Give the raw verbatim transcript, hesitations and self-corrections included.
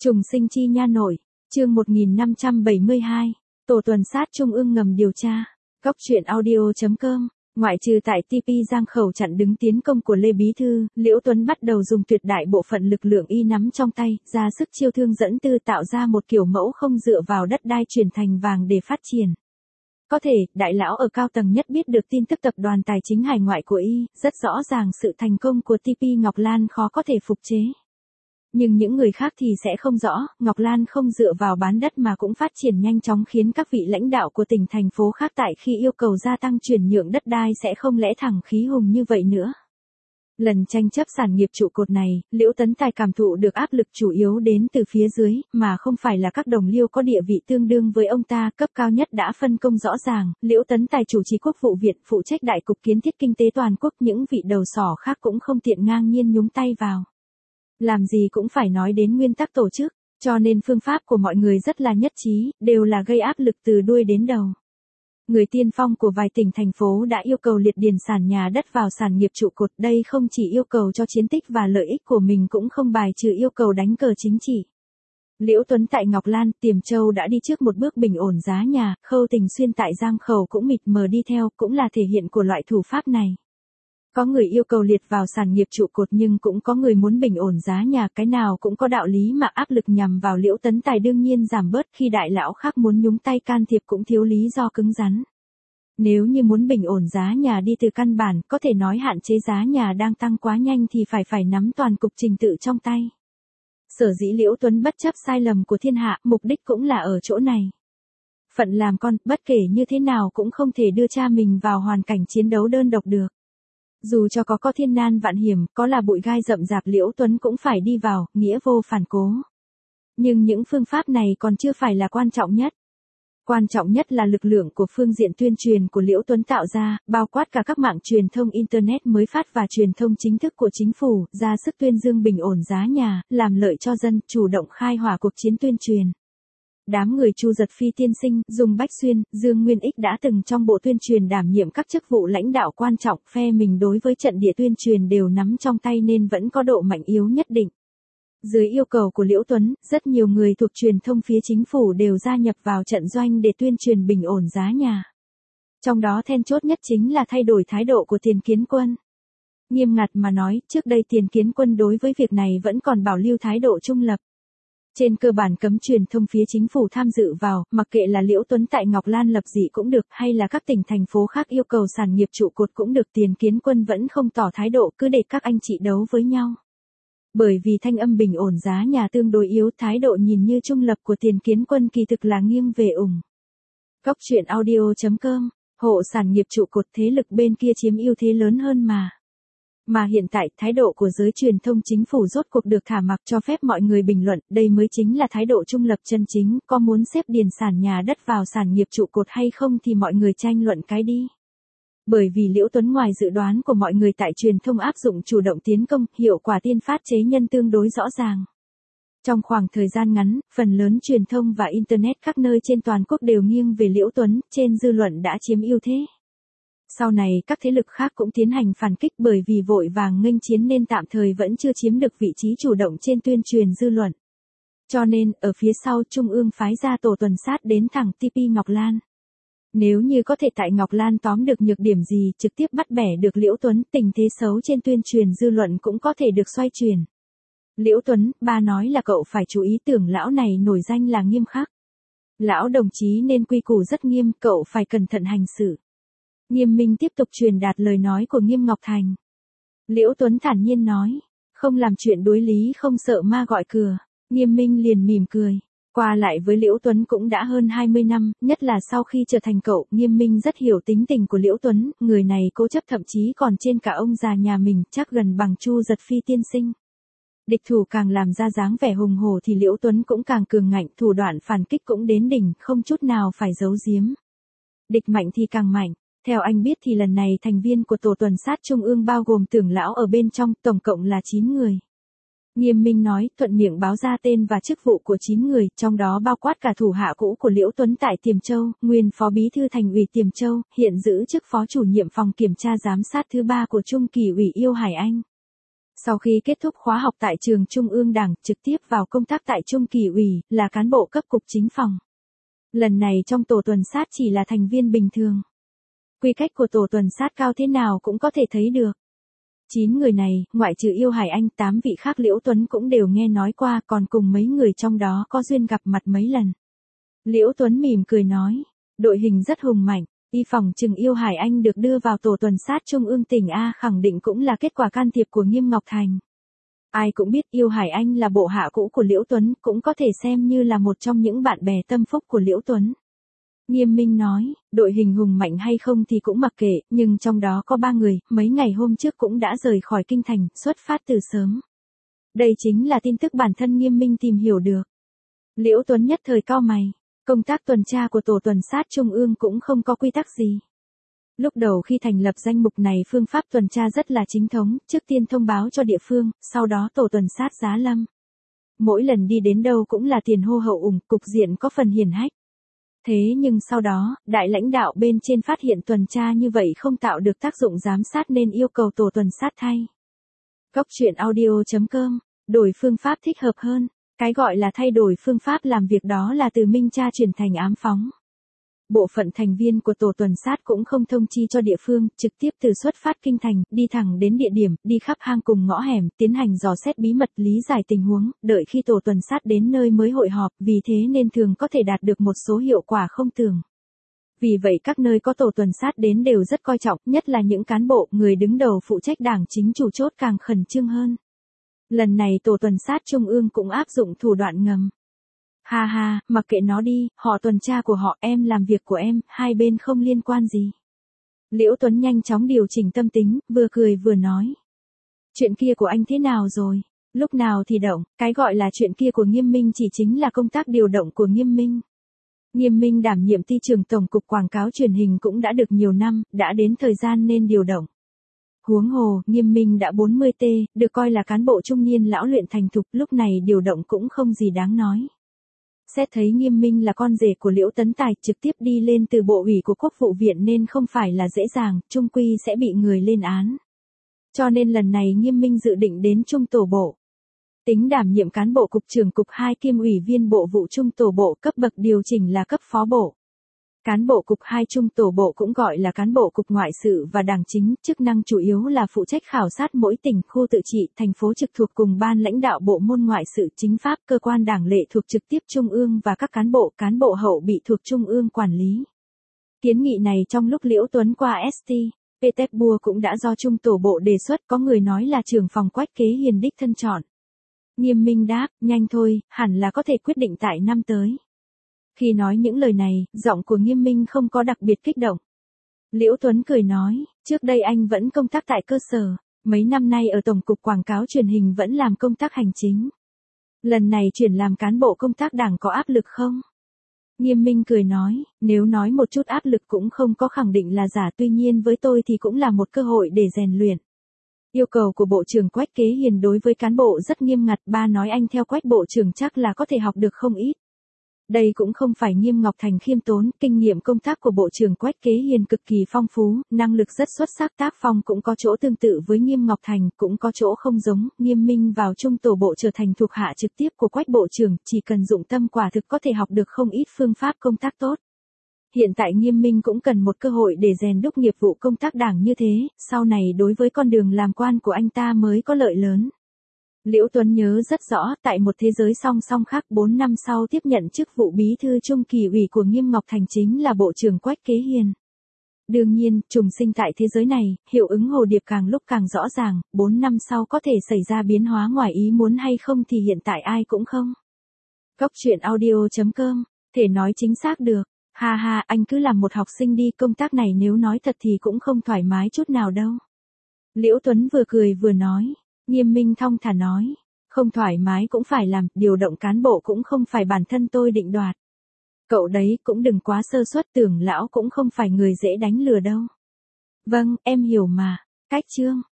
Trùng sinh chi nha nội, chương một nghìn năm trăm bảy mươi hai, tổ tuần sát trung ương ngầm điều tra. Góc truyện audio chấm com, ngoại trừ tại tê pê Giang Khẩu chặn đứng tiến công của Lê Bí Thư, Liễu Tuấn bắt đầu dùng tuyệt đại bộ phận lực lượng y nắm trong tay, ra sức chiêu thương dẫn tư tạo ra một kiểu mẫu không dựa vào đất đai chuyển thành vàng để phát triển. Có thể, đại lão ở cao tầng nhất biết được tin tức tập đoàn tài chính hải ngoại của y, rất rõ ràng sự thành công của tê pê Ngọc Lan khó có thể phục chế. Nhưng những người khác thì sẽ không rõ, Ngọc Lan không dựa vào bán đất mà cũng phát triển nhanh chóng khiến các vị lãnh đạo của tỉnh thành phố khác tại khi yêu cầu gia tăng chuyển nhượng đất đai sẽ không lẽ thẳng khí hùng như vậy nữa. Lần tranh chấp sản nghiệp trụ cột này, Liễu Tấn Tài cảm thụ được áp lực chủ yếu đến từ phía dưới, mà không phải là các đồng liêu có địa vị tương đương với ông ta, cấp cao nhất đã phân công rõ ràng, Liễu Tấn Tài chủ trì Quốc vụ viện phụ trách đại cục kiến thiết kinh tế toàn quốc, những vị đầu sỏ khác cũng không tiện ngang nhiên nhúng tay vào. Làm gì cũng phải nói đến nguyên tắc tổ chức, cho nên phương pháp của mọi người rất là nhất trí, đều là gây áp lực từ đuôi đến đầu. Người tiên phong của vài tỉnh thành phố đã yêu cầu liệt điền sản nhà đất vào sản nghiệp trụ cột, đây không chỉ yêu cầu cho chiến tích và lợi ích của mình cũng không bài trừ yêu cầu đánh cờ chính trị. Liễu Tuấn tại Ngọc Lan, Tiềm Châu đã đi trước một bước bình ổn giá nhà, Khâu Tình Xuyên tại Giang Khẩu cũng mịt mờ đi theo, cũng là thể hiện của loại thủ pháp này. Có người yêu cầu liệt vào sản nghiệp trụ cột nhưng cũng có người muốn bình ổn giá nhà, cái nào cũng có đạo lý mà áp lực nhằm vào Liễu Tấn Tài đương nhiên giảm bớt, khi đại lão khác muốn nhúng tay can thiệp cũng thiếu lý do cứng rắn. Nếu như muốn bình ổn giá nhà đi từ căn bản, có thể nói hạn chế giá nhà đang tăng quá nhanh thì phải phải nắm toàn cục trình tự trong tay. Sở dĩ Liễu Tuấn bất chấp sai lầm của thiên hạ, mục đích cũng là ở chỗ này. Phận làm con, bất kể như thế nào cũng không thể đưa cha mình vào hoàn cảnh chiến đấu đơn độc được. Dù cho có có thiên nan vạn hiểm, có là bụi gai rậm rạp Liễu Tuấn cũng phải đi vào, nghĩa vô phản cố. Nhưng những phương pháp này còn chưa phải là quan trọng nhất. Quan trọng nhất là lực lượng của phương diện tuyên truyền của Liễu Tuấn tạo ra, bao quát cả các mạng truyền thông Internet mới phát và truyền thông chính thức của chính phủ, ra sức tuyên dương bình ổn giá nhà, làm lợi cho dân, chủ động khai hỏa cuộc chiến tuyên truyền. Đám người Chu Giật Phi tiên sinh, Dung Bách Xuyên, Dương Nguyên Ích đã từng trong bộ tuyên truyền đảm nhiệm các chức vụ lãnh đạo quan trọng, phe mình đối với trận địa tuyên truyền đều nắm trong tay nên vẫn có độ mạnh yếu nhất định. Dưới yêu cầu của Liễu Tuấn, rất nhiều người thuộc truyền thông phía chính phủ đều gia nhập vào trận doanh để tuyên truyền bình ổn giá nhà. Trong đó then chốt nhất chính là thay đổi thái độ của Tiền Kiến Quân. Nghiêm ngặt mà nói, trước đây Tiền Kiến Quân đối với việc này vẫn còn bảo lưu thái độ trung lập. Trên cơ bản cấm truyền thông phía chính phủ tham dự vào, mặc kệ là Liễu Tuấn tại Ngọc Lan lập dị cũng được, hay là các tỉnh thành phố khác yêu cầu sản nghiệp trụ cột cũng được, Tiền Kiến Quân vẫn không tỏ thái độ, cứ để các anh chị đấu với nhau. Bởi vì thanh âm bình ổn giá nhà tương đối yếu, thái độ nhìn như trung lập của Tiền Kiến Quân kỳ thực là nghiêng về ủng. Góc truyện audio chấm com, hộ sản nghiệp trụ cột thế lực bên kia chiếm ưu thế lớn hơn mà. Mà hiện tại, thái độ của giới truyền thông chính phủ rốt cuộc được thả mặc cho phép mọi người bình luận, đây mới chính là thái độ trung lập chân chính, có muốn xếp điền sản nhà đất vào sản nghiệp trụ cột hay không thì mọi người tranh luận cái đi. Bởi vì Liễu Tuấn ngoài dự đoán của mọi người tại truyền thông áp dụng chủ động tiến công, hiệu quả tiên phát chế nhân tương đối rõ ràng. Trong khoảng thời gian ngắn, phần lớn truyền thông và Internet các nơi trên toàn quốc đều nghiêng về Liễu Tuấn, trên dư luận đã chiếm ưu thế. Sau này các thế lực khác cũng tiến hành phản kích bởi vì vội vàng nghênh chiến nên tạm thời vẫn chưa chiếm được vị trí chủ động trên tuyên truyền dư luận. Cho nên, ở phía sau Trung ương phái ra tổ tuần sát đến thẳng tê pê Ngọc Lan. Nếu như có thể tại Ngọc Lan tóm được nhược điểm gì, trực tiếp bắt bẻ được Liễu Tuấn, tình thế xấu trên tuyên truyền dư luận cũng có thể được xoay chuyển. Liễu Tuấn, ba nói là cậu phải chú ý, tưởng lão này nổi danh là nghiêm khắc. Lão đồng chí nên quy củ rất nghiêm, cậu phải cẩn thận hành xử. Nghiêm Minh tiếp tục truyền đạt lời nói của Nghiêm Ngọc Thành. Liễu Tuấn thản nhiên nói, không làm chuyện đối lý không sợ ma gọi cửa. Nghiêm Minh liền mỉm cười. Qua lại với Liễu Tuấn cũng đã hơn hai mươi năm, nhất là sau khi trở thành cậu, Nghiêm Minh rất hiểu tính tình của Liễu Tuấn, người này cố chấp thậm chí còn trên cả ông già nhà mình, chắc gần bằng Chu Giật Phi tiên sinh. Địch thủ càng làm ra dáng vẻ hùng hổ thì Liễu Tuấn cũng càng cường ngạnh, thủ đoạn phản kích cũng đến đỉnh, không chút nào phải giấu giếm. Địch mạnh thì càng mạnh. Theo anh biết thì lần này thành viên của tổ tuần sát trung ương bao gồm tưởng lão ở bên trong, tổng cộng là chín người. Nghiêm Minh nói, thuận miệng báo ra tên và chức vụ của chín người, trong đó bao quát cả thủ hạ cũ của Liễu Tuấn tại Tiềm Châu, nguyên phó bí thư thành ủy Tiềm Châu, hiện giữ chức phó chủ nhiệm phòng kiểm tra giám sát thứ ba của Trung Kỳ ủy Yêu Hải Anh. Sau khi kết thúc khóa học tại trường Trung ương Đảng, trực tiếp vào công tác tại Trung Kỳ ủy, là cán bộ cấp cục chính phòng. Lần này trong tổ tuần sát chỉ là thành viên bình thường. Quy cách của tổ tuần sát cao thế nào cũng có thể thấy được. Chín người này, ngoại trừ Yêu Hải Anh, tám vị khác Liễu Tuấn cũng đều nghe nói qua, còn cùng mấy người trong đó có duyên gặp mặt mấy lần. Liễu Tuấn mỉm cười nói, đội hình rất hùng mạnh, y phòng chừng Yêu Hải Anh được đưa vào tổ tuần sát Trung ương tỉnh A khẳng định cũng là kết quả can thiệp của Nghiêm Ngọc Thành. Ai cũng biết Yêu Hải Anh là bộ hạ cũ của Liễu Tuấn, cũng có thể xem như là một trong những bạn bè tâm phúc của Liễu Tuấn. Nghiêm Minh nói, đội hình hùng mạnh hay không thì cũng mặc kệ, nhưng trong đó có ba người, mấy ngày hôm trước cũng đã rời khỏi kinh thành, xuất phát từ sớm. Đây chính là tin tức bản thân Nghiêm Minh tìm hiểu được. Liễu Tuấn nhất thời cau mày, công tác tuần tra của tổ tuần sát Trung ương cũng không có quy tắc gì. Lúc đầu khi thành lập danh mục này phương pháp tuần tra rất là chính thống, trước tiên thông báo cho địa phương, sau đó tổ tuần sát giá lâm. Mỗi lần đi đến đâu cũng là tiền hô hậu ủng, cục diện có phần hiển hách. Thế nhưng sau đó, đại lãnh đạo bên trên phát hiện tuần tra như vậy không tạo được tác dụng giám sát nên yêu cầu tổ tuần sát thay. Góc truyện audio chấm com, đổi phương pháp thích hợp hơn. Cái gọi là thay đổi phương pháp làm việc đó là từ minh tra chuyển thành ám phóng. Bộ phận thành viên của tổ tuần sát cũng không thông chi cho địa phương, trực tiếp từ xuất phát kinh thành, đi thẳng đến địa điểm, đi khắp hang cùng ngõ hẻm, tiến hành dò xét bí mật lý giải tình huống, đợi khi tổ tuần sát đến nơi mới hội họp, vì thế nên thường có thể đạt được một số hiệu quả không tưởng. Vì vậy các nơi có tổ tuần sát đến đều rất coi trọng, nhất là những cán bộ, người đứng đầu phụ trách đảng chính chủ chốt càng khẩn trương hơn. Lần này tổ tuần sát Trung ương cũng áp dụng thủ đoạn ngầm. Ha ha, mặc kệ nó đi, họ tuần tra của họ, em làm việc của em, hai bên không liên quan gì. Liễu Tuấn nhanh chóng điều chỉnh tâm tính, vừa cười vừa nói. Chuyện kia của anh thế nào rồi? Lúc nào thì động, cái gọi là chuyện kia của Nghiêm Minh chỉ chính là công tác điều động của Nghiêm Minh. Nghiêm Minh đảm nhiệm ty trưởng tổng cục quảng cáo truyền hình cũng đã được nhiều năm, đã đến thời gian nên điều động. Huống hồ, Nghiêm Minh đã bốn mươi tê, được coi là cán bộ trung niên lão luyện thành thục, lúc này điều động cũng không gì đáng nói. Xét thấy Nghiêm Minh là con rể của Liễu Tấn Tài, trực tiếp đi lên từ bộ ủy của Quốc vụ viện nên không phải là dễ dàng, chung quy sẽ bị người lên án. Cho nên lần này Nghiêm Minh dự định đến Trung tổ bộ. Tính đảm nhiệm cán bộ cục trưởng cục hai kiêm ủy viên bộ vụ Trung tổ bộ, cấp bậc điều chỉnh là cấp phó bộ. Cán bộ cục hai Trung tổ bộ cũng gọi là cán bộ cục ngoại sự và đảng chính, chức năng chủ yếu là phụ trách khảo sát mỗi tỉnh, khu tự trị, thành phố trực thuộc cùng ban lãnh đạo bộ môn ngoại sự chính pháp, cơ quan đảng lệ thuộc trực tiếp Trung ương và các cán bộ, cán bộ hậu bị thuộc Trung ương quản lý. Kiến nghị này trong lúc Liễu Tuấn qua ét tê Petersburg cũng đã do Trung tổ bộ đề xuất, có người nói là trưởng phòng Quách Kế Hiền đích thân chọn. Nghiêm Minh đáp, nhanh thôi, hẳn là có thể quyết định tại năm tới. Khi nói những lời này, giọng của Nghiêm Minh không có đặc biệt kích động. Liễu Tuấn cười nói, trước đây anh vẫn công tác tại cơ sở, mấy năm nay ở Tổng cục Quảng cáo truyền hình vẫn làm công tác hành chính. Lần này chuyển làm cán bộ công tác đảng có áp lực không? Nghiêm Minh cười nói, nếu nói một chút áp lực cũng không có, khẳng định là giả, tuy nhiên với tôi thì cũng là một cơ hội để rèn luyện. Yêu cầu của Bộ trưởng Quách Kế Hiền đối với cán bộ rất nghiêm ngặt, ba nói anh theo Quách Bộ trưởng chắc là có thể học được không ít. Đây cũng không phải Nghiêm Ngọc Thành khiêm tốn, kinh nghiệm công tác của Bộ trưởng Quách Kế Hiền cực kỳ phong phú, năng lực rất xuất sắc, tác phong cũng có chỗ tương tự với Nghiêm Ngọc Thành, cũng có chỗ không giống. Nghiêm Minh vào Trung tổ bộ trở thành thuộc hạ trực tiếp của Quách Bộ trưởng, chỉ cần dụng tâm quả thực có thể học được không ít phương pháp công tác tốt. Hiện tại Nghiêm Minh cũng cần một cơ hội để rèn đúc nghiệp vụ công tác đảng như thế, sau này đối với con đường làm quan của anh ta mới có lợi lớn. Liễu Tuấn nhớ rất rõ, tại một thế giới song song khác, bốn năm sau tiếp nhận chức vụ bí thư Trung Kỳ ủy của Nghiêm Ngọc Thành chính là Bộ trưởng Quách Kế Hiền. Đương nhiên, trùng sinh tại thế giới này, hiệu ứng hồ điệp càng lúc càng rõ ràng, bốn năm sau có thể xảy ra biến hóa ngoài ý muốn hay không thì hiện tại ai cũng không. Góc truyện audio chấm com, thể nói chính xác được. Ha ha, anh cứ làm một học sinh đi, công tác này nếu nói thật thì cũng không thoải mái chút nào đâu. Liễu Tuấn vừa cười vừa nói. Nghiêm Minh thong thả nói, không thoải mái cũng phải làm, điều động cán bộ cũng không phải bản thân tôi định đoạt. Cậu đấy cũng đừng quá sơ suất, Tưởng lão cũng không phải người dễ đánh lừa đâu. Vâng, em hiểu mà. Cách chương